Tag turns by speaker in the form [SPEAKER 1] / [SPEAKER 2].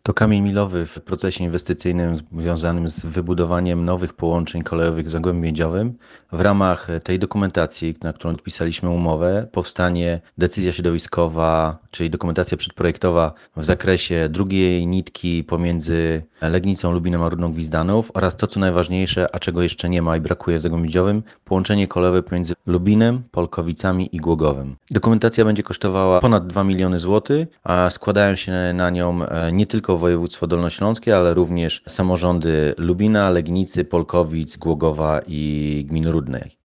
[SPEAKER 1] To kamień milowy w procesie inwestycyjnym związanym z wybudowaniem nowych połączeń kolejowych w Zagłębiu Miedziowym. W ramach tej dokumentacji, na którą podpisaliśmy umowę, powstanie decyzja środowiskowa, czyli dokumentacja przedprojektowa w zakresie drugiej nitki pomiędzy Legnicą, Lubinem a Rudną Gwizdanów oraz to, co najważniejsze, a czego jeszcze nie ma i brakuje w Zagłębiu Miedziowym, połączenie kolejowe pomiędzy Lubinem, Polkowicami i Głogowem. Dokumentacja będzie kosztowała ponad 2 miliony złotych, a składają się na nią nie tylko województwo dolnośląskie, ale również samorządy Lubina, Legnicy, Polkowic, Głogowa i gminy Rudnej.